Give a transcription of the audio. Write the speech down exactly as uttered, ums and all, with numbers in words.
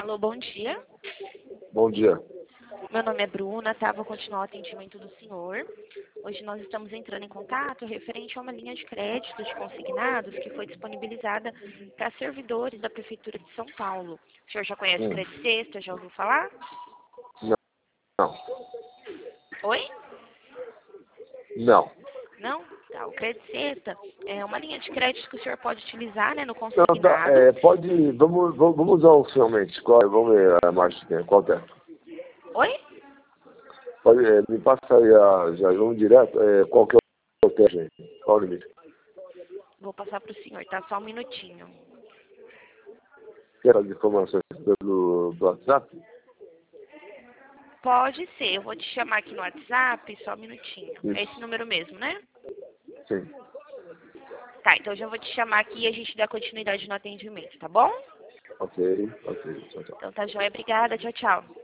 Alô, bom dia. Bom dia. Meu nome é Bruna, tá? Vou continuar o atendimento do senhor. Hoje nós estamos entrando em contato referente a uma linha de crédito de consignados que foi disponibilizada para servidores da Prefeitura de São Paulo. O senhor já conhece o Hum. Crédito Sexta? Já ouviu falar? Não. Não. Oi? Não. Não? Tá, o Crédito Sexta é uma linha de crédito que o senhor pode utilizar, né, no Não, tá. consignado. É, pode. Vamos, vamos, vamos usar oficialmente. Qual, vamos ver a marcha que tem. Qual que é? Oi? Pode, é, me passa aí a. Já vamos direto. É, qual que é o teste, gente? Qual o limite? Vou passar para o senhor, tá? Só um minutinho. Quer as informações pelo do WhatsApp? Pode ser, eu vou te chamar aqui no WhatsApp, só um minutinho. Isso. É esse número mesmo, né? Sim. Tá, então eu já vou te chamar aqui e a gente dá continuidade no atendimento, tá bom? Ok, ok. Tchau, tchau. Então tá joia, obrigada, tchau, tchau.